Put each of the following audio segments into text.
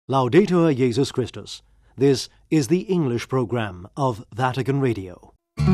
Laudetur Jesus Christus. This is the English program of Vatican Radio.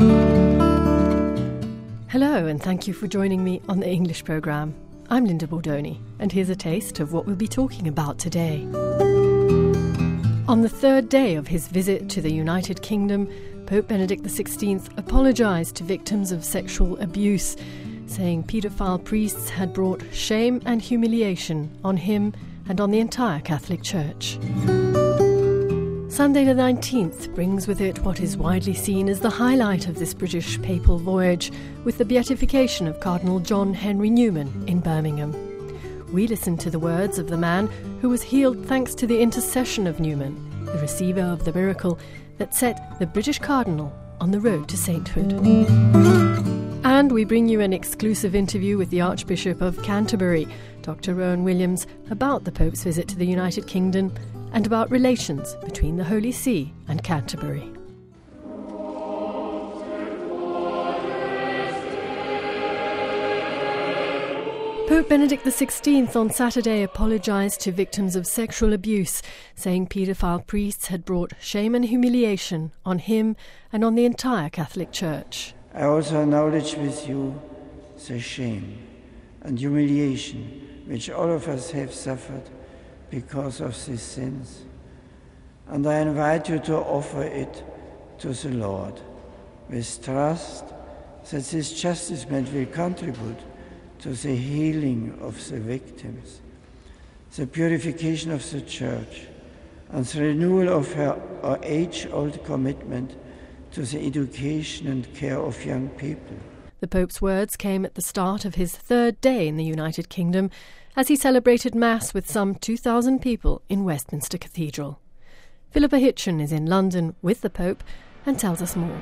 Hello, and thank you for joining me on the English program. I'm Linda Bordoni, and here's a taste of what we'll be talking about today. On the third day of his visit to the United Kingdom, Pope Benedict XVI apologised to victims of sexual abuse, saying paedophile priests had brought shame and humiliation on him and on the entire Catholic Church. Sunday the 19th brings with it what is widely seen as the highlight of this British papal voyage, with the beatification of Cardinal John Henry Newman in Birmingham. We listen to the words of the man who was healed thanks to the intercession of Newman, the receiver of the miracle that set the British Cardinal on the road to sainthood. And we bring you an exclusive interview with the Archbishop of Canterbury, Dr. Rowan Williams, about the Pope's visit to the United Kingdom and about relations between the Holy See and Canterbury. Pope Benedict XVI on Saturday apologised to victims of sexual abuse, saying paedophile priests had brought shame and humiliation on him and on the entire Catholic Church. I also acknowledge with you the shame and humiliation which all of us have suffered because of these sins. And I invite you to offer it to the Lord with trust that this chastisement will contribute to the healing of the victims, the purification of the Church, and the renewal of her age-old commitment to the education and care of young people. The Pope's words came at the start of his third day in the United Kingdom as he celebrated Mass with some 2,000 people in Westminster Cathedral. Philippa Hitchen is in London with the Pope and tells us more.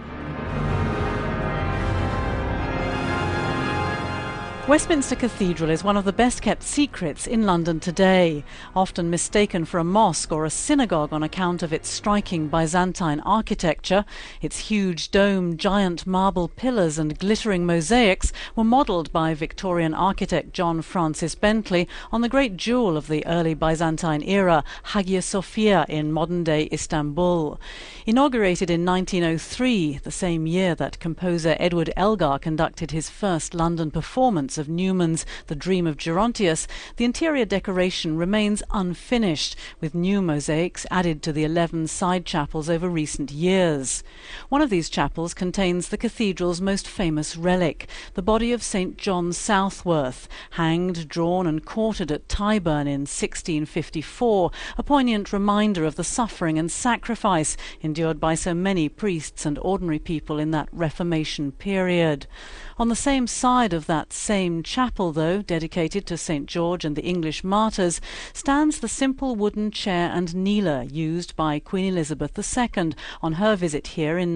Westminster Cathedral is one of the best-kept secrets in London today, often mistaken for a mosque or a synagogue on account of its striking Byzantine architecture. Its huge dome, giant marble pillars and glittering mosaics were modelled by Victorian architect John Francis Bentley on the great jewel of the early Byzantine era, Hagia Sophia in modern-day Istanbul. Inaugurated in 1903, the same year that composer Edward Elgar conducted his first London performance of Newman's The Dream of Gerontius, the interior decoration remains unfinished, with new mosaics added to the 11 side chapels over recent years. One of these chapels contains the cathedral's most famous relic, the body of St. John Southworth, hanged, drawn and quartered at Tyburn in 1654, a poignant reminder of the suffering and sacrifice endured by so many priests and ordinary people in that Reformation period. On the same side of that same chapel, though, dedicated to St. George and the English martyrs, stands the simple wooden chair and kneeler used by Queen Elizabeth II on her visit here in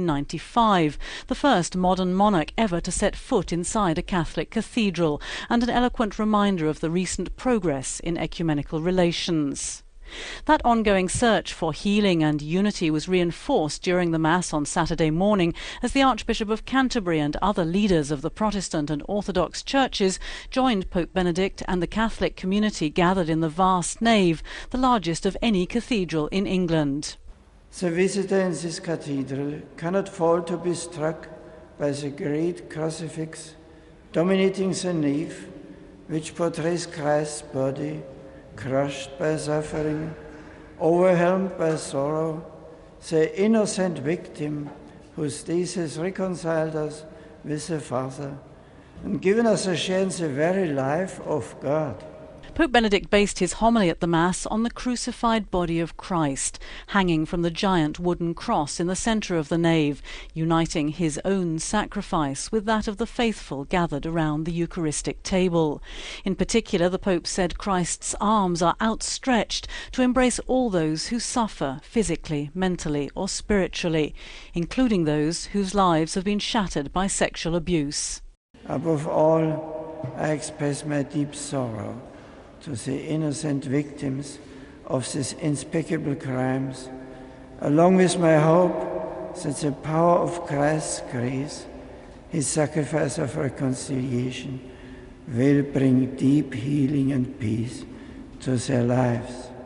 1995, the first modern monarch ever to set foot inside a Catholic cathedral, and an eloquent reminder of the recent progress in ecumenical relations. That ongoing search for healing and unity was reinforced during the Mass on Saturday morning as the Archbishop of Canterbury and other leaders of the Protestant and Orthodox churches joined Pope Benedict and the Catholic community gathered in the vast nave, the largest of any cathedral in England. The visitor in this cathedral cannot fail to be struck by the great crucifix dominating the nave, which portrays Christ's body, crushed by suffering, overwhelmed by sorrow, the innocent victim whose death has reconciled us with the Father and given us a share in the very life of God. Pope Benedict based his homily at the Mass on the crucified body of Christ, hanging from the giant wooden cross in the centre of the nave, uniting his own sacrifice with that of the faithful gathered around the Eucharistic table. In particular, the Pope said Christ's arms are outstretched to embrace all those who suffer physically, mentally or spiritually, including those whose lives have been shattered by sexual abuse. Above all, I express my deep sorrow to the innocent victims of these unspeakable crimes, along with my hope that the power of Christ's grace, his sacrifice of reconciliation, will bring deep healing and peace to their lives.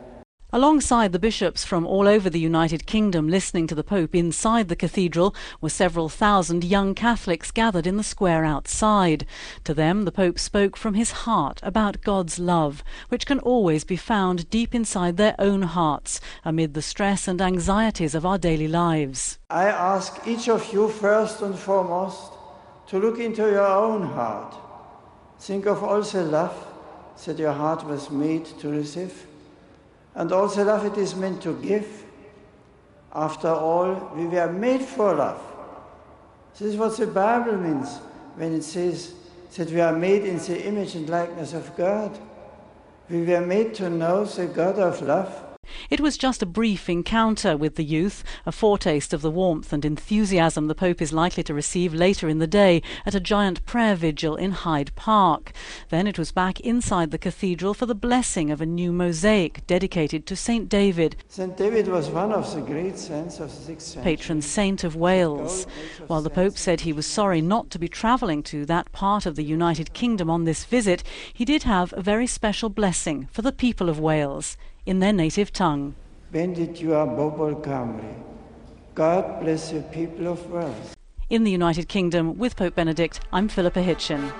Alongside the bishops from all over the United Kingdom listening to the Pope inside the cathedral were several thousand young Catholics gathered in the square outside. To them, the Pope spoke from his heart about God's love, which can always be found deep inside their own hearts, amid the stress and anxieties of our daily lives. I ask each of you first and foremost to look into your own heart. Think of all the love that your heart was made to receive, and all the love it is meant to give. After all, we were made for love. This is what the Bible means when it says that we are made in the image and likeness of God. We were made to know the God of love. It was just a brief encounter with the youth, a foretaste of the warmth and enthusiasm the Pope is likely to receive later in the day at a giant prayer vigil in Hyde Park. Then it was back inside the cathedral for the blessing of a new mosaic dedicated to St. David. St. David was one of the great saints of the 6th century. Patron saint of Wales. While the Pope said he was sorry not to be travelling to that part of the United Kingdom on this visit, he did have a very special blessing for the people of Wales in their native tongue. Benditua Bobol Camri. God bless the people of Wales. In the United Kingdom, with Pope Benedict, I'm Philippa Hitchin.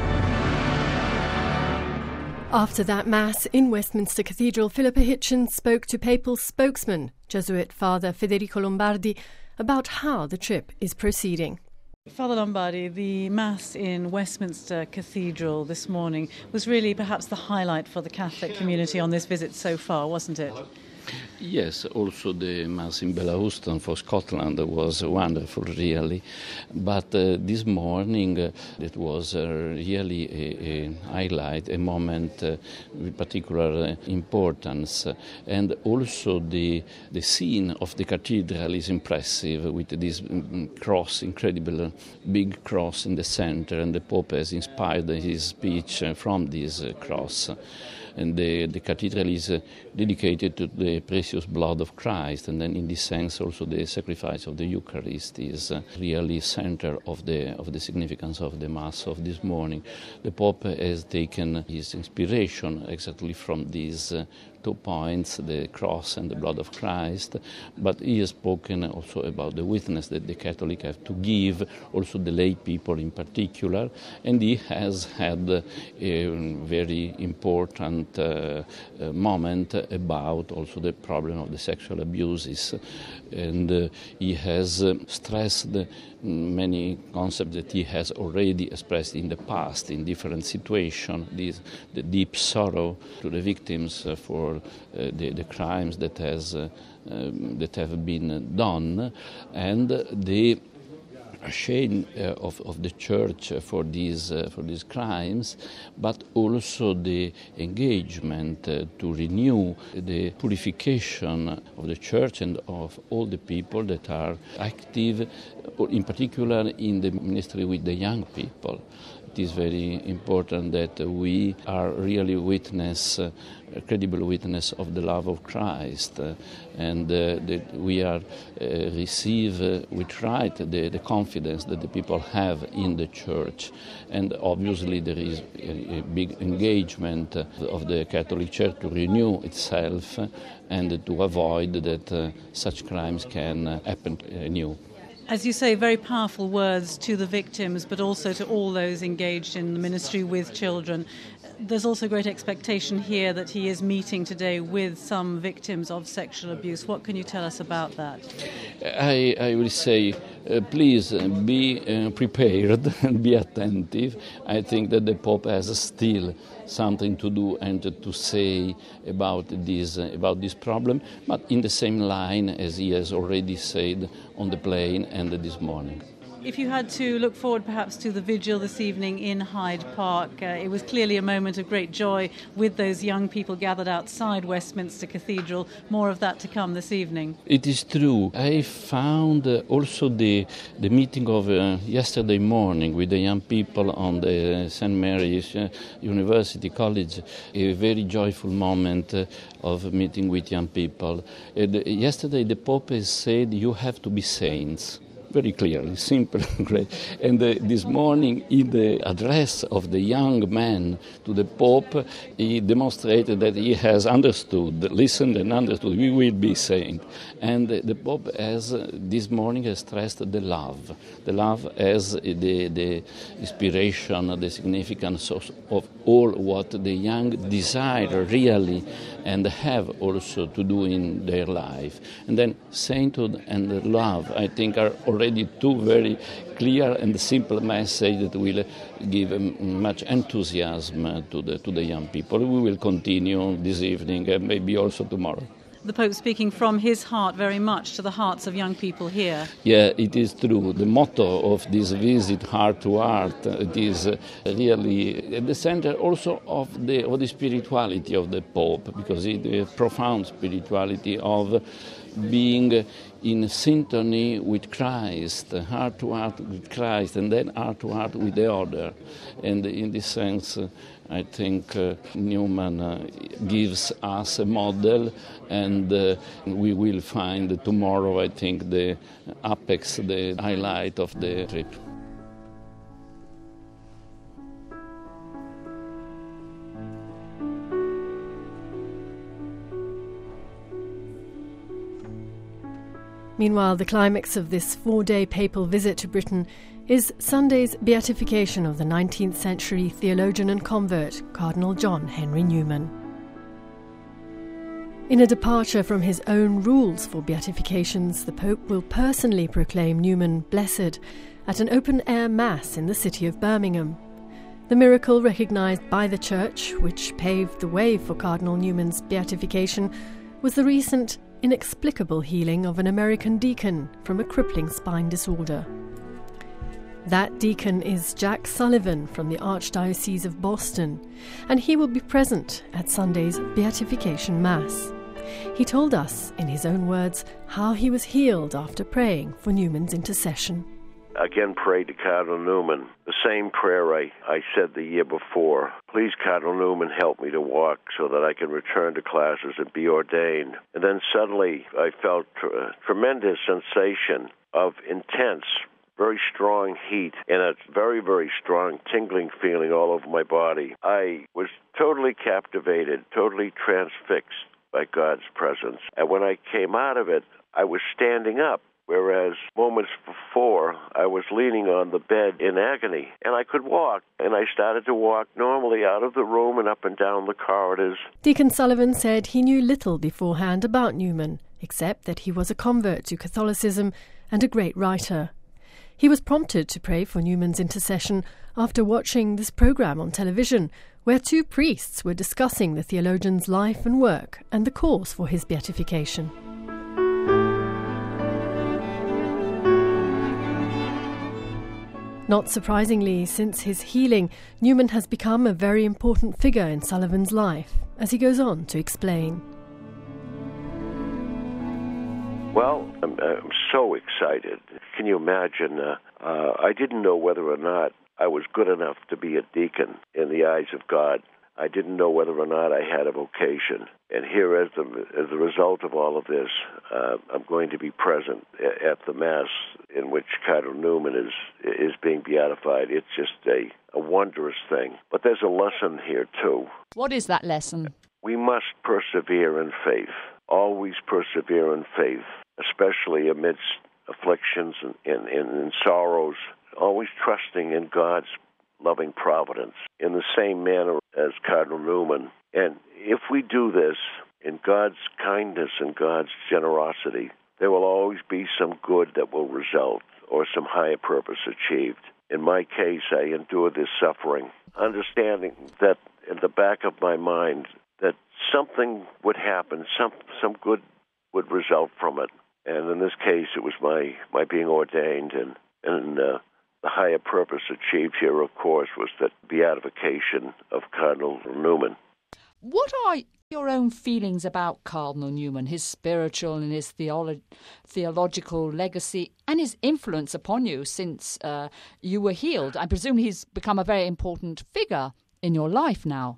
After that Mass in Westminster Cathedral, Philippa Hitchin spoke to papal spokesman, Jesuit Father Federico Lombardi, about how the trip is proceeding. Father Lombardi, the Mass in Westminster Cathedral this morning was really perhaps the highlight for the Catholic community on this visit so far, wasn't it? Yes, also the Mass in Bellahouston for Scotland was wonderful, really. But this morning it was really a highlight, a moment with particular importance. And also the scene of the cathedral is impressive with this cross, incredible big cross in the center, and the Pope has inspired his speech from this cross. And the cathedral is dedicated to the precious blood of Christ, and then in this sense also the sacrifice of the Eucharist is really center of the significance of the Mass of this morning. The Pope has taken his inspiration exactly from these 2 points, the cross and the blood of Christ, but he has spoken also about the witness that the Catholic have to give, also the lay people in particular, and he has had a very important moment about also the problem of the sexual abuses, and he has stressed many concepts that he has already expressed in the past in different situations, the deep sorrow to the victims for the crimes that have been done, and the shame of the Church for these crimes, but also the engagement to renew the purification of the Church and of all the people that are active, in particular in the ministry with the young people. It is very important that we are really a credible witness of the love of Christ, and that we are receive with right the confidence that the people have in the Church. And obviously there is a big engagement of the Catholic Church to renew itself and to avoid that such crimes can happen anew. As you say, very powerful words to the victims, but also to all those engaged in the ministry with children. There's also great expectation here that he is meeting today with some victims of sexual abuse. What can you tell us about that? I will say, please be prepared and be attentive. I think that the Pope has still something to do and to say about this problem, but in the same line as he has already said on the plane and this morning. If you had to look forward perhaps to the vigil this evening in Hyde Park, it was clearly a moment of great joy with those young people gathered outside Westminster Cathedral. More of that to come this evening. It is true. I found also the meeting of yesterday morning with the young people on the St. Mary's University College a very joyful moment of meeting with young people. Yesterday the Pope has said you have to be saints. very clearly, simple, great. And this morning, in the address of the young man to the Pope, he demonstrated that he has understood, listened and understood, we will be saints. And the Pope has, this morning, has stressed the love as the inspiration, the significance of all what the young desire really and have also to do in their life. And then sainthood and love, I think, are already two very clear and simple messages that will give much enthusiasm to the young people. We will continue this evening and maybe also tomorrow. The Pope speaking from his heart very much to the hearts of young people here. Yeah, it is true. The motto of this visit, Heart to Heart, it is really at the center also of the spirituality of the Pope, because it is a profound spirituality of being in symphony with Christ, heart to heart with Christ, and then heart to heart with the other. And in this sense, I think Newman gives us a model, and we will find tomorrow, I think, the apex, the highlight of the trip. Meanwhile, the climax of this 4-day papal visit to Britain is Sunday's beatification of the 19th century theologian and convert, Cardinal John Henry Newman. In a departure from his own rules for beatifications, the Pope will personally proclaim Newman blessed at an open-air mass in the city of Birmingham. The miracle recognised by the Church, which paved the way for Cardinal Newman's beatification, was the recent inexplicable healing of an American deacon from a crippling spine disorder. That deacon is Jack Sullivan from the Archdiocese of Boston, and he will be present at Sunday's Beatification Mass. He told us, in his own words, how he was healed after praying for Newman's intercession. Again, prayed to Cardinal Newman. The same prayer I said the year before. Please, Cardinal Newman, help me to walk so that I can return to classes and be ordained. And then suddenly I felt a tremendous sensation of intense, very strong heat and a very, very strong tingling feeling all over my body. I was totally captivated, totally transfixed by God's presence. And when I came out of it, I was standing up. Whereas moments before, I was leaning on the bed in agony, and I could walk. And I started to walk normally out of the room and up and down the corridors. Deacon Sullivan said he knew little beforehand about Newman, except that he was a convert to Catholicism and a great writer. He was prompted to pray for Newman's intercession after watching this programme on television, where two priests were discussing the theologian's life and work and the cause for his beatification. Not surprisingly, since his healing, Newman has become a very important figure in Sullivan's life, as he goes on to explain. Well, I'm so excited. Can you imagine? I didn't know whether or not I was good enough to be a deacon in the eyes of God. I didn't know whether or not I had a vocation. And here, as the result of all of this, I'm going to be present at the Mass in which Cardinal Newman is being beatified. It's just a wondrous thing. But there's a lesson here, too. What is that lesson? We must persevere in faith, always persevere in faith, especially amidst afflictions and sorrows, always trusting in God's loving providence in the same manner as Cardinal Newman. And if we do this in God's kindness and God's generosity, there will always be some good that will result or some higher purpose achieved. In my case, I endured this suffering, understanding that in the back of my mind that something would happen, some good would result from it. And in this case, it was my being ordained, and the higher purpose achieved here, of course, was the beatification of Cardinal Newman. What are your own feelings about Cardinal Newman, his spiritual and his theological legacy, and his influence upon you since you were healed? I presume he's become a very important figure in your life now.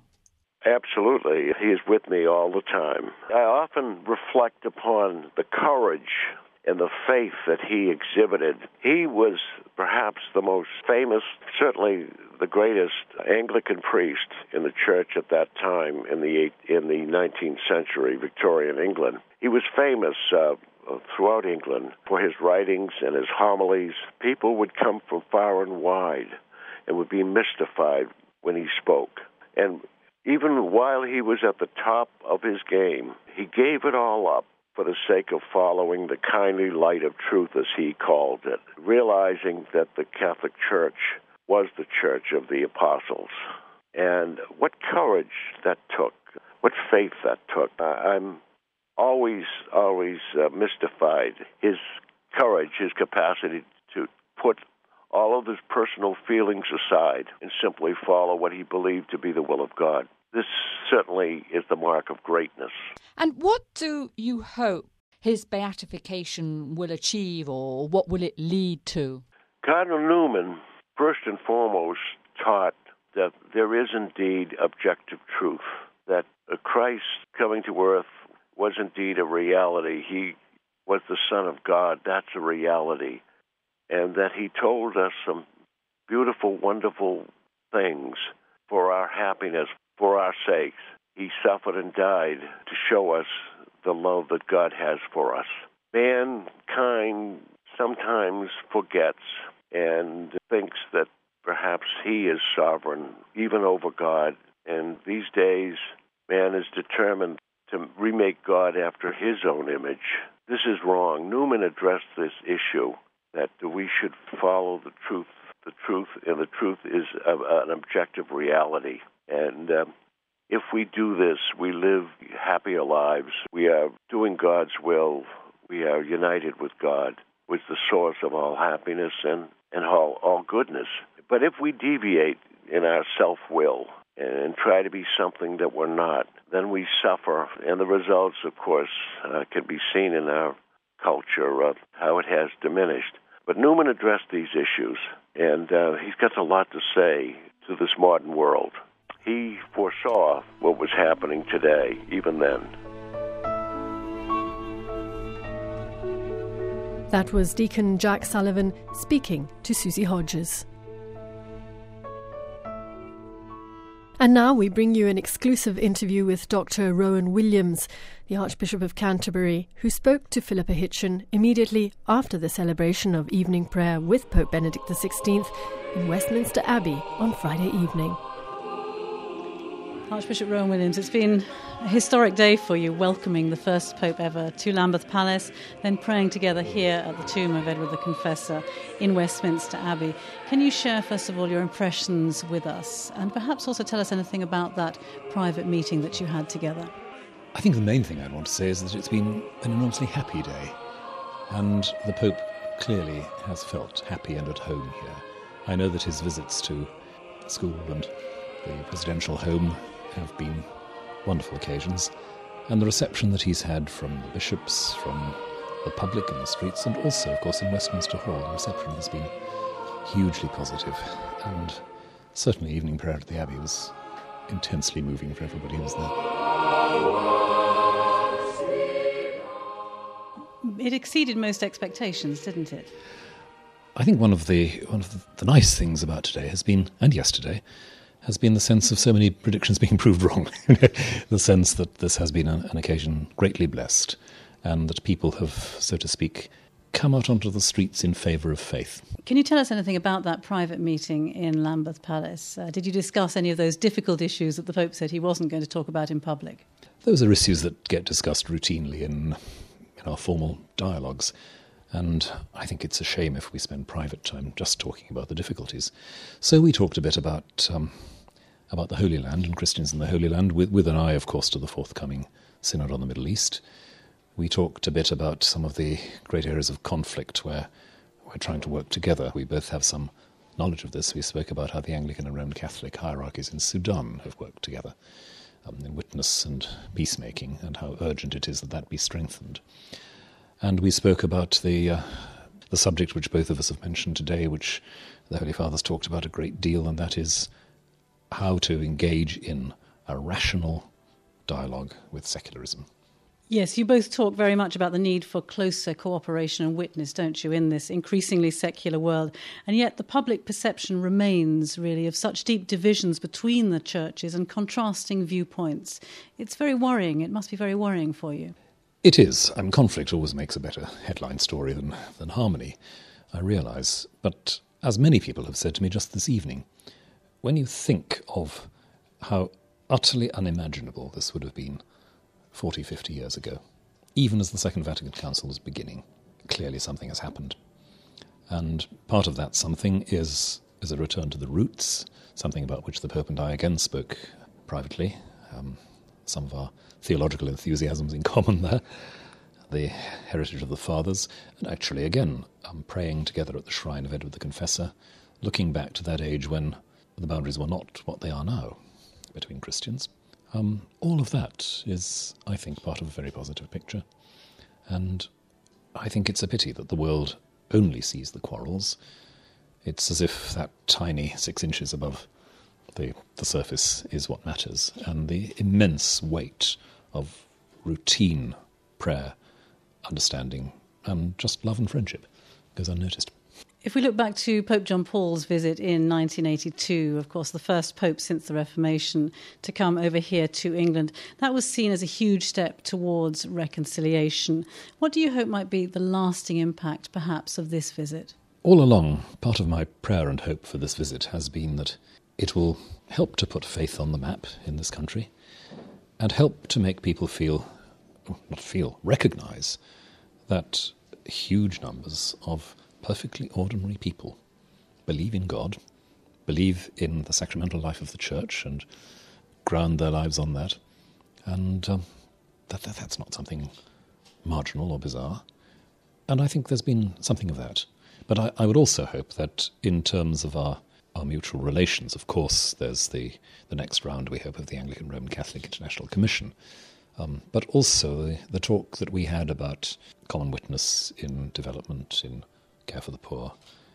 Absolutely. He is with me all the time. I often reflect upon the courage and the faith that he exhibited. He was perhaps the most famous, certainly the greatest Anglican priest in the church at that time in the 19th century, Victorian England. He was famous throughout England for his writings and his homilies. People would come from far and wide and would be mystified when he spoke. And even while he was at the top of his game, he gave it all up for the sake of following the kindly light of truth, as he called it, realizing that the Catholic Church was the church of the apostles. And what courage that took, what faith that took. I'm always mystified. His courage, his capacity to put all of his personal feelings aside and simply follow what he believed to be the will of God. This certainly is the mark of greatness. And what do you hope his beatification will achieve, or what will it lead to? Cardinal Newman, first and foremost, taught that there is indeed objective truth, that Christ coming to earth was indeed a reality. He was the Son of God. That's a reality. And that he told us some beautiful, wonderful things for our happiness, for our sakes. He suffered and died to show us the love that God has for us. Mankind sometimes forgets and thinks that perhaps he is sovereign, even over God. And these days, man is determined to remake God after his own image. This is wrong. Newman addressed this issue, that we should follow the truth, and the truth is an objective reality. And if we do this, we live happier lives. We are doing God's will. We are united with God, with the source of all happiness and all goodness. But if we deviate in our self-will and try to be something that we're not, then we suffer. And the results, of course, can be seen in our culture of how it has diminished. But Newman addressed these issues, and he's got a lot to say to this modern world. He foresaw what was happening today, even then. That was Deacon Jack Sullivan speaking to Susie Hodges. And now we bring you an exclusive interview with Dr. Rowan Williams, the Archbishop of Canterbury, who spoke to Philippa Hitchen immediately after the celebration of evening prayer with Pope Benedict XVI in Westminster Abbey on Friday evening. Archbishop Rowan Williams, it's been a historic day for you, welcoming the first Pope ever to Lambeth Palace, then praying together here at the tomb of Edward the Confessor in Westminster Abbey. Can you share, first of all, your impressions with us, and perhaps also tell us anything about that private meeting that you had together? I think the main thing I'd want to say is that it's been an enormously happy day, and the Pope clearly has felt happy and at home here. I know that his visits to the school and the presidential home have been wonderful occasions, and the reception that he's had from the bishops, from the public in the streets, and also, of course, in Westminster Hall, the reception has been hugely positive, and certainly evening prayer at the Abbey was intensely moving for everybody who was there. It exceeded most expectations, didn't it? I think one of the nice things about today has been, and yesterday, has been the sense of so many predictions being proved wrong. The sense that this has been an occasion greatly blessed, and that people have, so to speak, come out onto the streets in favour of faith. Can you tell us anything about that private meeting in Lambeth Palace? Did you discuss any of those difficult issues that the Pope said he wasn't going to talk about in public? Those are issues that get discussed routinely in our formal dialogues. And I think it's a shame if we spend private time just talking about the difficulties. So we talked a bit about the Holy Land and Christians in the Holy Land, with an eye, of course, to the forthcoming Synod on the Middle East. We talked a bit about some of the great areas of conflict where we're trying to work together. We both have some knowledge of this. We spoke about how the Anglican and Roman Catholic hierarchies in Sudan have worked together in witness and peacemaking, and how urgent it is that that be strengthened. And we spoke about the subject which both of us have mentioned today, which the Holy Father's talked about a great deal, and that is how to engage in a rational dialogue with secularism. Yes, you both talk very much about the need for closer cooperation and witness, don't you, in this increasingly secular world. And yet the public perception remains, really, of such deep divisions between the churches and contrasting viewpoints. It's very worrying. It must be very worrying for you. It is. Conflict always makes a better headline story than harmony, I realise. But as many people have said to me just this evening, when you think of how utterly unimaginable this would have been 40, 50 years ago, even as the Second Vatican Council was beginning, clearly something has happened. And part of that something is a return to the roots, something about which the Pope and I again spoke privately. Some of our theological enthusiasms in common there, the heritage of the Fathers, and actually again praying together at the shrine of Edward the Confessor, looking back to that age when the boundaries were not what they are now between Christians. All of that is, I think, part of a very positive picture. And I think it's a pity that the world only sees the quarrels. It's as if that tiny 6 inches above the surface is what matters, and the immense weight of routine prayer, understanding, and just love and friendship goes unnoticed. If we look back to Pope John Paul's visit in 1982, of course, the first Pope since the Reformation to come over here to England, that was seen as a huge step towards reconciliation. What do you hope might be the lasting impact, perhaps, of this visit? All along, part of my prayer and hope for this visit has been that it will help to put faith on the map in this country and help to make people recognise that huge numbers of perfectly ordinary people believe in God, believe in the sacramental life of the Church and ground their lives on that, and that's not something marginal or bizarre. And I think there's been something of that. But I would also hope that in terms of our mutual relations, of course, there's the next round, we hope, of the Anglican Roman Catholic International Commission, but also the talk that we had about common witness in development, in care for the poor,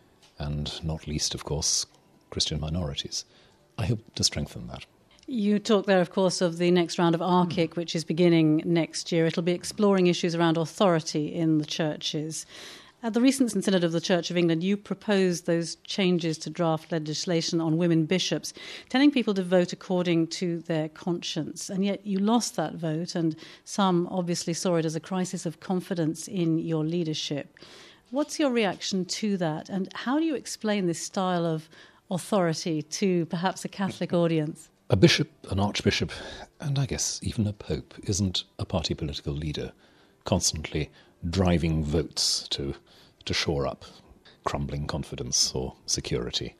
and not least, of course, Christian minorities. I hope to strengthen that. You talk there, of course, of the next round of ARCIC, which is beginning next year. It'll be exploring issues around authority in the churches. At the recent Synod of the Church of England, you proposed those changes to draft legislation on women bishops, telling people to vote according to their conscience. And yet you lost that vote, and some obviously saw it as a crisis of confidence in your leadership. What's your reaction to that, and how do you explain this style of authority to perhaps a Catholic audience? A bishop, an archbishop, and I guess even a pope isn't a party political leader, constantly driving votes to shore up crumbling confidence or security.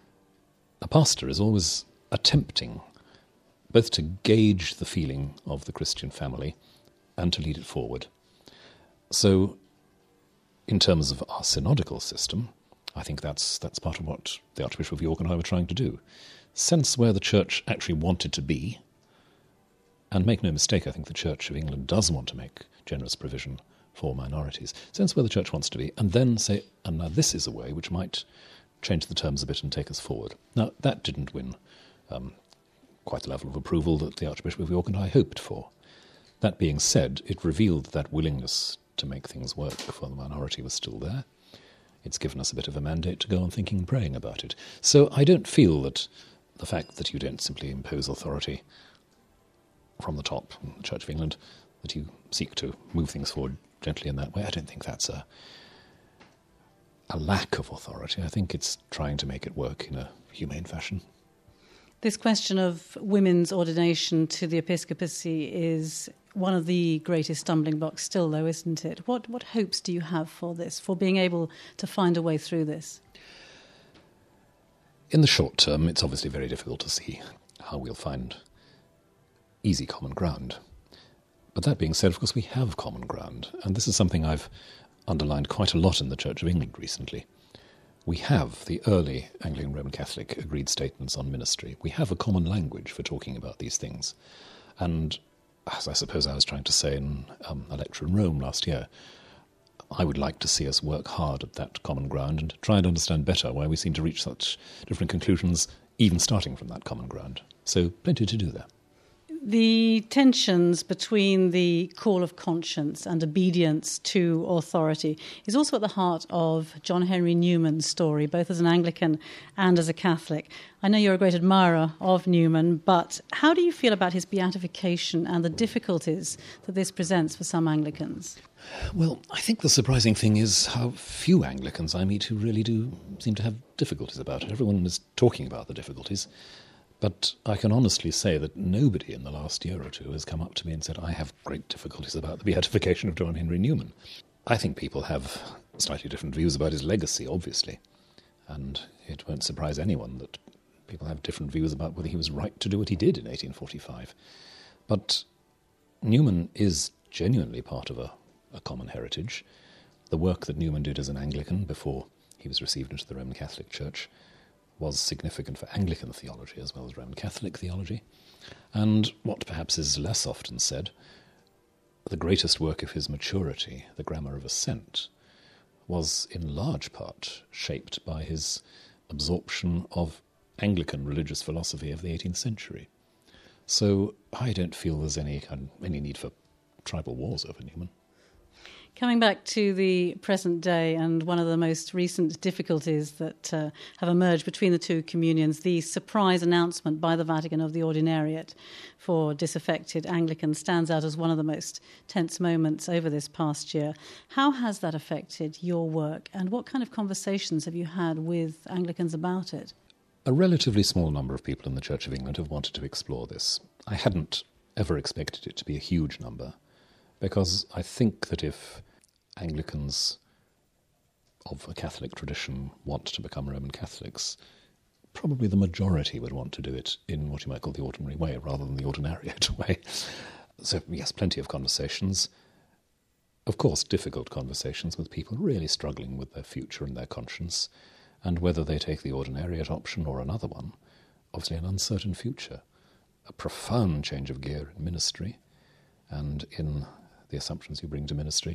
A pastor is always attempting both to gauge the feeling of the Christian family and to lead it forward. So, in terms of our synodical system, I think that's part of what the Archbishop of York and I were trying to do. Sense where the Church actually wanted to be, and make no mistake, I think the Church of England does want to make generous provision for minorities. Sense where the Church wants to be, and then say, and now this is a way which might change the terms a bit and take us forward. Now, that didn't win quite the level of approval that the Archbishop of York and I hoped for. That being said, it revealed that willingness to make things work for the minority was still there. It's given us a bit of a mandate to go on thinking and praying about it. So I don't feel that the fact that you don't simply impose authority from the top, in the Church of England, that you seek to move things forward gently in that way, I don't think that's a lack of authority. I think it's trying to make it work in a humane fashion. This question of women's ordination to the episcopacy is one of the greatest stumbling blocks still, though, isn't it? What hopes do you have for this, for being able to find a way through this? In the short term, it's obviously very difficult to see how we'll find easy common ground. But that being said, of course, we have common ground, and this is something I've underlined quite a lot in the Church of England recently. We have the early Anglican Roman Catholic agreed statements on ministry. We have a common language for talking about these things. And as I suppose I was trying to say in a lecture in Rome last year, I would like to see us work hard at that common ground and try and understand better why we seem to reach such different conclusions, even starting from that common ground. So plenty to do there. The tensions between the call of conscience and obedience to authority is also at the heart of John Henry Newman's story, both as an Anglican and as a Catholic. I know you're a great admirer of Newman, but how do you feel about his beatification and the difficulties that this presents for some Anglicans? Well, I think the surprising thing is how few Anglicans I meet who really do seem to have difficulties about it. Everyone is talking about the difficulties. But I can honestly say that nobody in the last year or two has come up to me and said, I have great difficulties about the beatification of John Henry Newman. I think people have slightly different views about his legacy, obviously. And it won't surprise anyone that people have different views about whether he was right to do what he did in 1845. But Newman is genuinely part of a common heritage. The work that Newman did as an Anglican before he was received into the Roman Catholic Church was significant for Anglican theology as well as Roman Catholic theology. And what perhaps is less often said, the greatest work of his maturity, the Grammar of Assent, was in large part shaped by his absorption of Anglican religious philosophy of the 18th century. So I don't feel there's any need for tribal wars over Newman. Coming back to the present day and one of the most recent difficulties that have emerged between the two communions, the surprise announcement by the Vatican of the Ordinariate for disaffected Anglicans stands out as one of the most tense moments over this past year. How has that affected your work, and what kind of conversations have you had with Anglicans about it? A relatively small number of people in the Church of England have wanted to explore this. I hadn't ever expected it to be a huge number, because I think that if Anglicans of a Catholic tradition want to become Roman Catholics, probably the majority would want to do it in what you might call the ordinary way rather than the ordinariate way. So, yes, plenty of conversations. Of course, difficult conversations with people really struggling with their future and their conscience, and whether they take the ordinariate option or another one, obviously an uncertain future, a profound change of gear in ministry and in the assumptions you bring to ministry,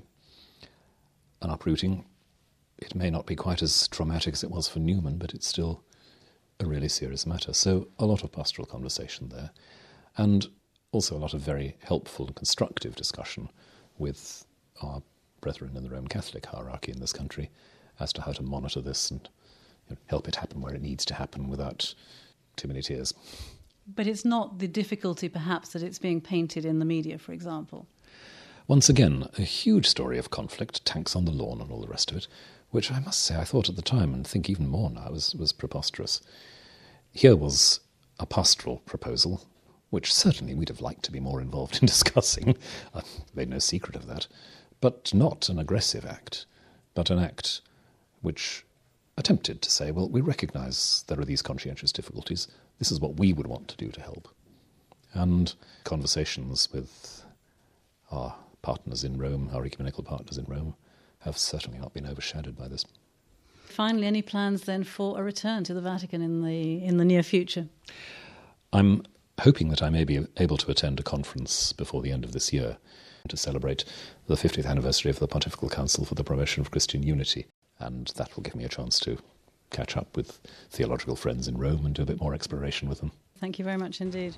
an uprooting. It may not be quite as traumatic as it was for Newman, but it's still a really serious matter. So a lot of pastoral conversation there, and also a lot of very helpful and constructive discussion with our brethren in the Roman Catholic hierarchy in this country as to how to monitor this and help it happen where it needs to happen without too many tears. But it's not the difficulty, perhaps, that it's being painted in the media, for example. Once again, a huge story of conflict, tanks on the lawn and all the rest of it, which I must say I thought at the time, and think even more now, was preposterous. Here was a pastoral proposal, which certainly we'd have liked to be more involved in discussing. I made no secret of that. But not an aggressive act, but an act which attempted to say, well, we recognise there are these conscientious difficulties. This is what we would want to do to help. And conversations with our partners in Rome, our ecumenical partners in Rome, have certainly not been overshadowed by this. Finally, any plans then for a return to the Vatican in the near future? I'm hoping that I may be able to attend a conference before the end of this year to celebrate the 50th anniversary of the Pontifical Council for the Promotion of Christian Unity, and that will give me a chance to catch up with theological friends in Rome and do a bit more exploration with them. Thank you very much indeed.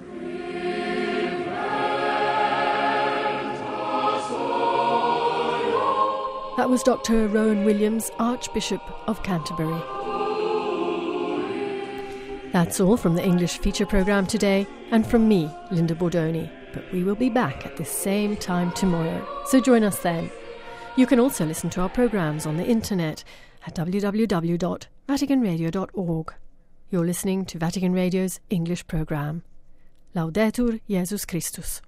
That was Dr. Rowan Williams, Archbishop of Canterbury. That's all from the English feature programme today, and from me, Linda Bordoni. But we will be back at this same time tomorrow, so join us then. You can also listen to our programmes on the internet at www.vaticanradio.org. You're listening to Vatican Radio's English programme. Laudetur Jesus Christus.